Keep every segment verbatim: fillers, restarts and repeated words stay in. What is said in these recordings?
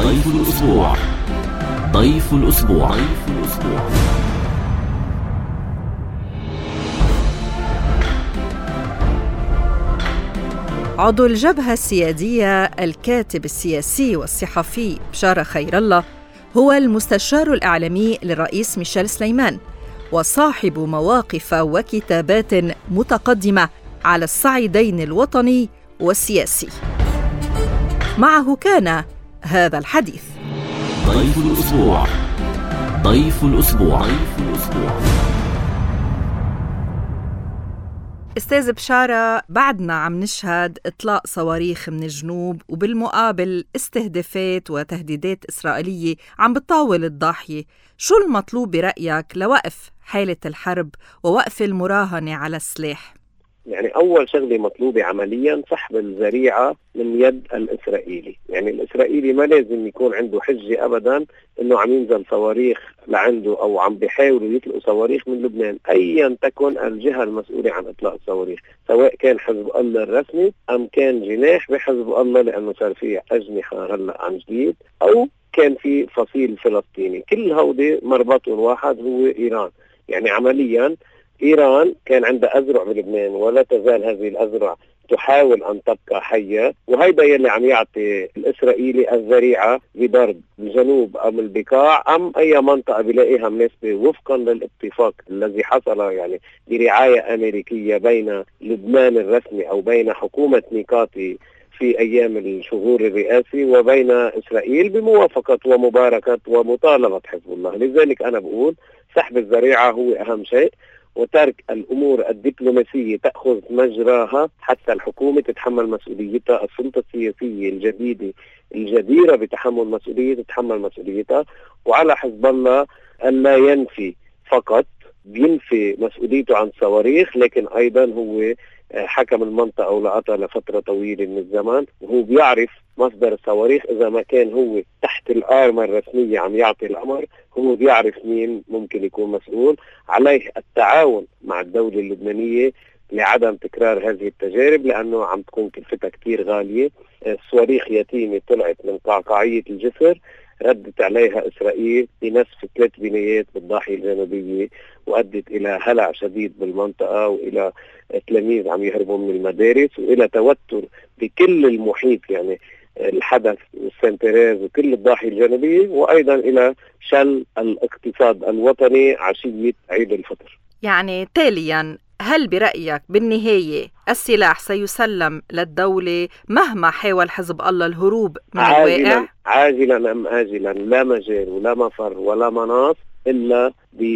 ضيف الأسبوع. ضيف الأسبوع. ضيف الأسبوع. عضو الجبهة السيادية، الكاتب السياسي والصحفي بشارة خير الله هو المستشار الإعلامي للرئيس ميشيل سليمان، وصاحب مواقف وكتابات متقدمة على الصعيدين الوطني والسياسي. معه كان هذا الحديث. ضيف الأسبوع. ضيف الأسبوع. ضيف الأسبوع. أستاذ بشارة، بعدنا عم نشهد إطلاق صواريخ من الجنوب، وبالمقابل استهدافات وتهديدات إسرائيلية عم بتطاول الضاحية. شو المطلوب برأيك لوقف حالة الحرب ووقف المراهنة على السلاح؟ يعني أول شغلة مطلوبة عمليا سحب الذريعة من يد الإسرائيلي. يعني الإسرائيلي ما لازم يكون عنده حجة أبدا إنه عم ينزل صواريخ لعنده أو عم بيحاولوا يطلقوا صواريخ من لبنان، أيا تكن الجهة المسؤولة عن إطلاق الصواريخ، سواء كان حزب الله الرسمي أم كان جناح بحزب الله لأنه صار فيه أجنحة هلأ عن جديد، أو كان في فصيل فلسطيني. كل هودي مربطهم واحد هو إيران. يعني عمليا إيران كان عندها أذرع بلبنان ولا تزال هذه الأذرع تحاول أن تبقى حية، وهيدا يلي عم يعطي الإسرائيلي الذريعة بضرب الجنوب أم البقاع أم أي منطقة بلاقيها مناسبة وفقا للاتفاق الذي حصل يعني برعاية أمريكية بين لبنان الرسمي أو بين حكومة ميقاتي في أيام الشهور الرئاسي وبين إسرائيل بموافقة ومباركة ومطالبة حزب الله. لذلك أنا بقول سحب الذريعة هو أهم شيء، وترك الأمور الدبلوماسية تأخذ مجراها حتى الحكومة تتحمل مسؤوليتها، السلطة السياسية الجديدة الجديرة بتحمل مسؤوليتها تتحمل مسؤوليتها، وعلى حزب الله أن لا ينفي فقط، بينفي مسؤوليته عن الصواريخ، لكن أيضا هو حكم المنطقة ولقطها لفترة طويلة من الزمان، وهو بيعرف مصدر الصواريخ. إذا ما كان هو تحت الآرمة الرسمية عم يعطي الأمر، هو بيعرف مين ممكن يكون مسؤول. عليه التعاون مع الدولة اللبنانية لعدم تكرار هذه التجارب، لأنه عم تكون كلفتها كتير غالية. الصواريخ يتيمة طلعت من قعقاعية الجسر، ردت عليها إسرائيل بنسف ثلاث بنايات بالضاحية الجنوبية، وأدت إلى هلع شديد بالمنطقة، وإلى تلاميذ عم يهربوا من المدارس، وإلى توتر بكل المحيط، يعني الحدث والسنتريز وكل الضاحية الجنوبية، وأيضا إلى شل الاقتصاد الوطني عشية عيد الفطر. يعني تاليا، هل برأيك بالنهاية السلاح سيسلم للدولة مهما حاول حزب الله الهروب من الواقع؟ عاجلا أم آجلا، لا مجال ولا مفر ولا مناص إلا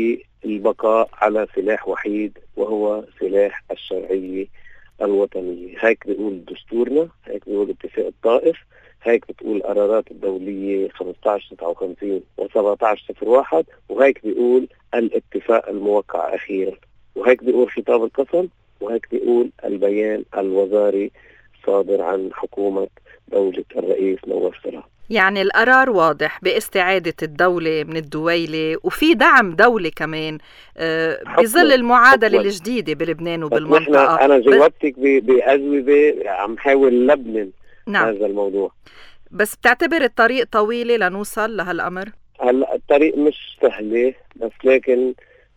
بالبقاء على سلاح وحيد، وهو سلاح الشرعية الوطنية. هيك بيقول دستورنا، هيك بيقول اتفاق الطائف، هيك بتقول القرارات الدولية خمسة عشر تسعة وخمسين وسبعة عشر صفر واحد، وهيك بيقول الاتفاق الموقع أخيرا، وهيك بيقول خطاب القسم، وهيك بيقول البيان الوزاري صادر عن حكومة دولة الرئيس نواف سلام. يعني القرار واضح باستعادة الدولة من الدويلة، وفي دعم دولي كمان بظل المعادلة حكماً الجديدة بلبنان وبالمنطقة. أنا جاوبتك بأجوبة عم حاول لبنن نعم. هذا الموضوع. بس بتعتبر الطريق طويلة لنوصل لهالأمر؟ هلا الطريق مش سهلة، بس لكن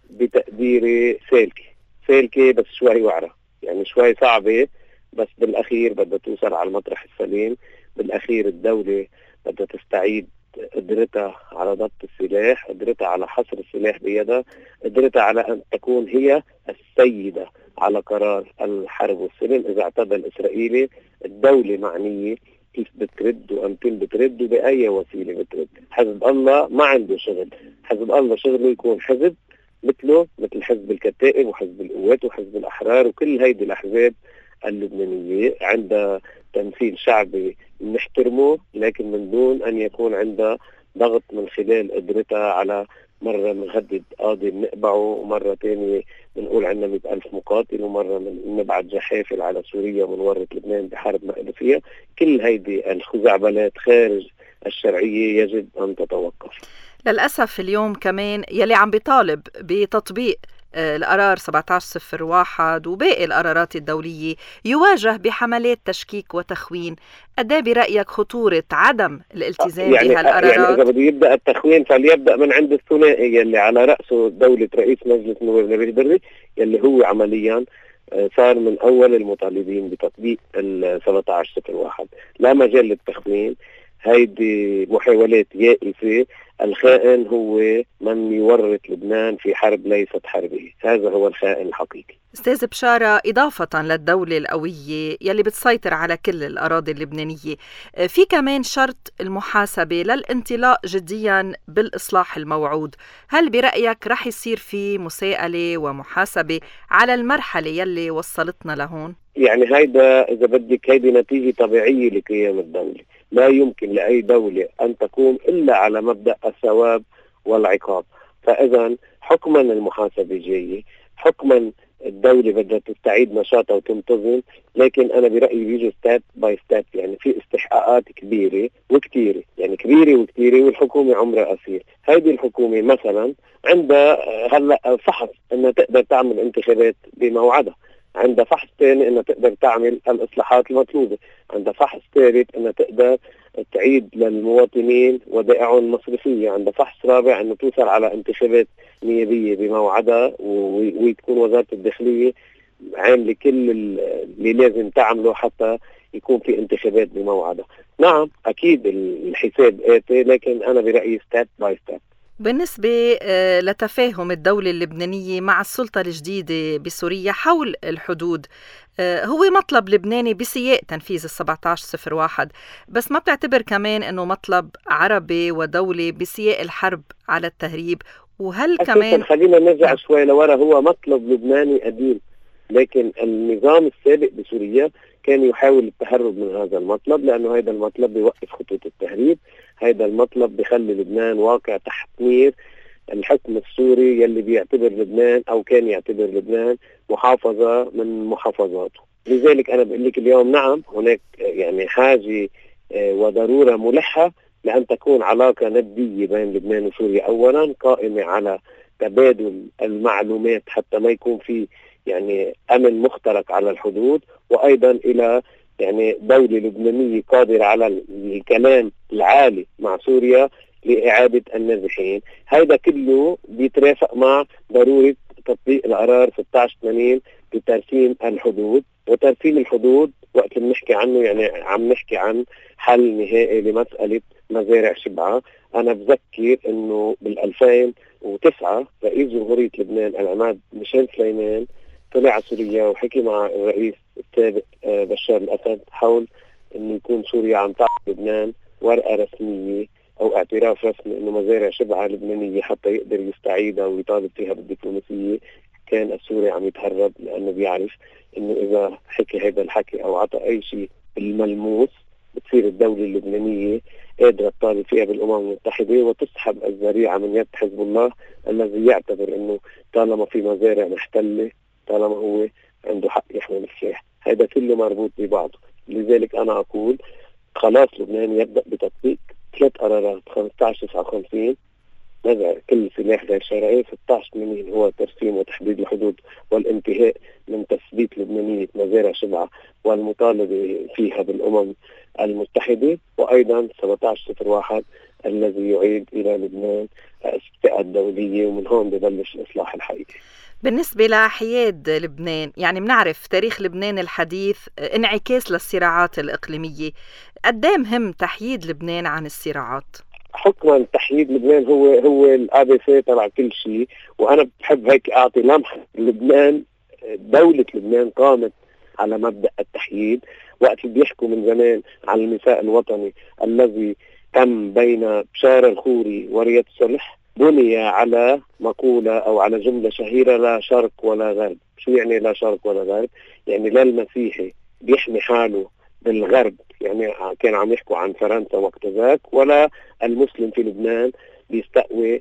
بتقديري سالكة سالكة بس شوي وعرة، يعني شوي صعبة، بس بالأخير بدها توصل على المطرح السليم. بالأخير الدولة بدها تستعيد قدرتها على ضبط السلاح، قدرتها على حصر السلاح بيدها، قدرتها على أن تكون هي السيدة على قرار الحرب والسلم. إذا اعتدى الإسرائيلي، الدولة معنية كيف بترد وأمتين بترد وبأي وسيلة بترد. حزب الله ما عنده شغل، حزب الله شغله يكون حزب مثله مثل حزب الكتائب وحزب القوات وحزب الأحرار وكل هيدي الأحزاب اللبنانية، عندها تمثيل شعبي نحترمه، لكن من دون أن يكون عندها ضغط من خلال قدرتها على مرة نهدد قاضي بنقبعه، ومرة تانية بنقول عندنا مئة ألف مقاتل، ومرة من نبعت جحافل على سوريا ونورط لبنان بحرب ما فيها. كل هيدي الخزعبلات خارج الشرعية يجب أن تتوقف. للأسف اليوم كمان يلي عم بيطالب بتطبيق القرار سبعة عشر صفر واحد وباقي القرارات الدولية يواجه بحملات تشكيك وتخوين. قد ايه برأيك خطورة عدم الالتزام يعني بهالقرارات؟ يعني إذا بده يبدأ التخوين فليبدأ من عند الثنائي يلي على رأسه دولة رئيس مجلس النواب نبيل بري، يلي هو عمليا صار من أول المطالبين بتطبيق ال سبعة عشر صفر واحد. لا مجال للتخوين، هيدي محاولات يائسة. الخائن هو من يورط لبنان في حرب ليست حربه، هذا هو الخائن الحقيقي. أستاذ بشارة، إضافة للدولة القوية يلي بتسيطر على كل الأراضي اللبنانية، في كمان شرط المحاسبة للانطلاق جديا بالإصلاح الموعود. هل برأيك رح يصير في مساءلة ومحاسبة على المرحلة يلي وصلتنا لهون؟ يعني هيدا إذا بدك هيدي نتيجة طبيعية لقيام الدولة. لا يمكن لأي دولة أن تقوم إلا على مبدأ الثواب والعقاب. فإذا حكما المحاسبة جاية، حكما الدولة بدها تستعيد نشاطها وتنتظم، لكن أنا برأيي بيجي ستاب باي ستاب. يعني في استحقاقات كبيرة وكتيرة، يعني كبيرة وكتيرة، والحكومة عمرها قصير. هذه الحكومة مثلا عندها هلا فحص أنها تقدر تعمل انتخابات بموعدها، عندها فحص ثاني أنها تقدر تعمل الإصلاحات المطلوبة، عندها فحص ثالث أنها تقدر تعيد للمواطنين ودائعهم المصرفية، عندها فحص رابع أنه توصل على انتخابات نيابية بموعدها، وتكون وزارة الداخلية عاملة كل اللي لازم تعمله حتى يكون في انتخابات بموعدها. نعم أكيد الحساب آتي، لكن أنا برأيي ستاب باي ستاب. بالنسبة لتفاهم الدولة اللبنانية مع السلطة الجديدة بسوريا حول الحدود، هو مطلب لبناني بسياق تنفيذ السبعة عشر صفر واحد، بس ما بتعتبر كمان أنه مطلب عربي ودولة بسياق الحرب على التهريب؟ وهل كمان خلينا نرجع شوي لورا، هو مطلب لبناني قديم، لكن النظام السابق بسوريا كان يحاول التهرب من هذا المطلب، لأنه هذا المطلب بيوقف خطوط التهريب، هذا المطلب بيخلي لبنان واقع تحت نير الحكم السوري يلي بيعتبر لبنان أو كان يعتبر لبنان محافظة من محافظاته. لذلك أنا بقول لك اليوم نعم هناك يعني حاجة وضرورة ملحة لأن تكون علاقة ندية بين لبنان وسوريا، أولا قائمة على تبادل المعلومات حتى ما يكون في يعني أمن مخترق على الحدود، وأيضا إلى يعني دولة لبنانية قادرة على الكلام العالي مع سوريا لإعادة النازحين. هذا كله بيترافق مع ضرورة تطبيق القرار ستة عشر ثمانين بترسيم الحدود. وترسيم الحدود وقت بنحكي عنه يعني عم نحكي عن حل نهائي لمسألة مزارع شبعة. أنا بذكر أنه بالألفين وتسعة رئيس جمهورية لبنان العماد ميشيل سليمان طلع على سوريا وحكي مع الرئيس السابق بشار الأسد حول أنه يكون سوريا عم تعطي لبنان ورقة رسمية أو اعتراف رسمي أنه مزارع شبعة لبنانية حتى يقدر يستعيدها ويطالب فيها بالدبلوماسية. كان السوري عم يتهرب لأنه بيعرف أنه إذا حكي هذا الحكي أو عطى أي شيء بالملموس بتصير الدولة اللبنانية قادرة تطالب فيها بالأمم المتحدة وتسحب الذريعة من يد حزب الله الذي يعتبر أنه طالما في مزارع محتلة طالما هو عنده حق يحمل السلاح. هذا كله مربوط ببعضه. لذلك أنا أقول خلاص لبنان يبدأ بتطبيق ثلاث قرارات، خمسة عشر تسعة وخمسين نزع كل سلاح غير شرعي، ستة عشر ثمانين هو ترسيم وتحديد الحدود والانتهاء من تثبيت لبنانية مزارع شبعة والمطالبة فيها بالأمم المتحدة، وأيضا سبعة عشر صفر واحد الذي يعيد إلى لبنان الثقة الدولية، ومن هون ببلش الإصلاح الحقيقي. بالنسبة لحياد لبنان، يعني منعرف تاريخ لبنان الحديث انعكاس للصراعات الإقليمية، قدام مهم تحييد لبنان عن الصراعات؟ حكما تحييد لبنان هو هو الأ سي تبع كل شيء، وأنا بحب هيك أعطي لمحة. لبنان دولة لبنان قامت على مبدأ التحييد. وقت بيحكوا من زمان على الميثاق الوطني الذي تم بين بشار الخوري ورياض صلح بني على مقولة أو على جملة شهيرة: لا شرق ولا غرب. شو يعني لا شرق ولا غرب؟ يعني لا المسيحي بيحمي حاله بالغرب، يعني كان عم يحكوا عن فرنسا وقت ذاك، ولا المسلم في لبنان بيستقوي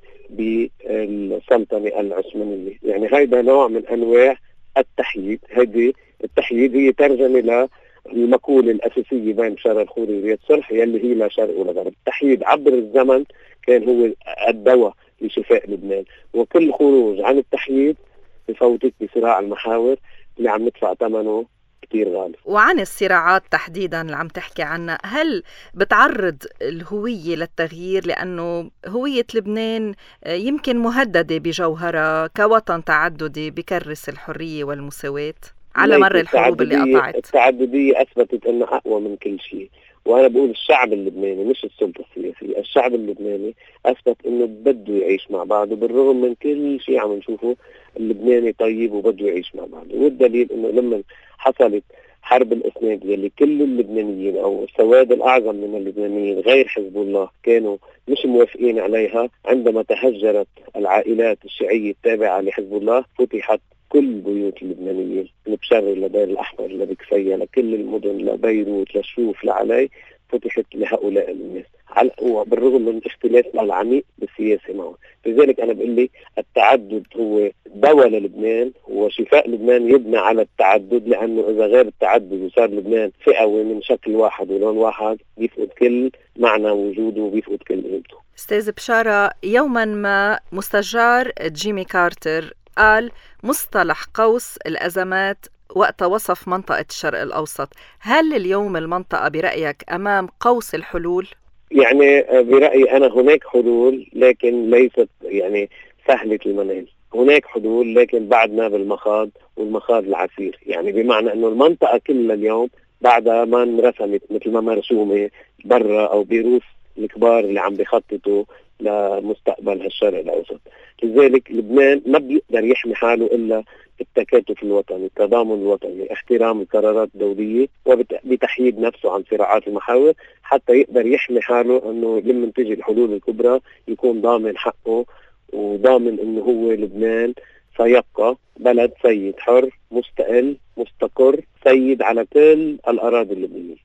بالسلطنة العثمانية. يعني هذا نوع من أنواع التحييد. هذه التحييد هي ترجمة للمقولة الأساسية بين بشار الخوري ورياض صلح يلي هي لا شرق ولا غرب. التحييد عبر الزمن كان هو الدواء لشفاء لبنان، وكل خروج عن التحييد بفوتك بصراع المحاور اللي عم ندفع ثمنه كتير غالي. وعن الصراعات تحديدا اللي عم تحكي عنها، هل بتعرض الهوية للتغيير؟ لأنه هوية لبنان يمكن مهددة بجوهرها كوطن تعددي بكرس الحرية والمساواة على مر الحروب اللي قطعت. التعددية أثبتت أنها أقوى من كل شيء، وأنا بقول الشعب اللبناني مش السلطة السياسية، الشعب اللبناني أثبت أنه بده يعيش مع بعضه بالرغم من كل شيء عم نشوفه. اللبناني طيب وبده يعيش مع بعضه، والدليل أنه لما حصلت حرب الإسناد يلي كل اللبنانيين أو السواد الأعظم من اللبنانيين غير حزب الله كانوا مش موافقين عليها، عندما تهجرت العائلات الشيعية التابعة لحزب الله فتحت كل بيوت اللبنانيين من بشري لدير الأحمر لبكفية لكل المدن لبيروت لشوف لعلي فتحت لهؤلاء الناس، بالرغم من اختلافنا العميق بالسياسة معه. لذلك أنا بقول لي التعدد هو دواء للبنان وشفاء لبنان يبنى على التعدد، لأنه إذا غير التعدد وصار لبنان فئوي من شكل واحد ولون واحد بيفقد كل معنى وجوده وبيفقد كل قيمته. أستاذ بشارة، يوما ما مستشار جيمي كارتر قال مصطلح قوس الأزمات وقت وصف منطقة الشرق الأوسط. هل اليوم المنطقة برأيك أمام قوس الحلول؟ يعني برأيي أنا هناك حلول لكن ليست يعني سهلة المنال. هناك حلول لكن بعدنا بالمخاض والمخاض العسير، يعني بمعنى أنه المنطقة كلها اليوم بعد ما انرسمت مثل ما مرسومة برا أو بروس الكبار اللي عم بيخططوا لمستقبل هالشرق الأوسط. لذلك لبنان ما بيقدر يحمي حاله إلا بالتكاتف الوطني، التضامن الوطني، احترام القرارات الدولية وبتحييد نفسه عن صراعات المحاور حتى يقدر يحمي حاله أنه لما تجي الحلول الكبرى يكون ضامن حقه وضامن أنه هو لبنان سيبقى بلد سيد حر مستقل مستقر سيد على كل الأراضي اللبنانية.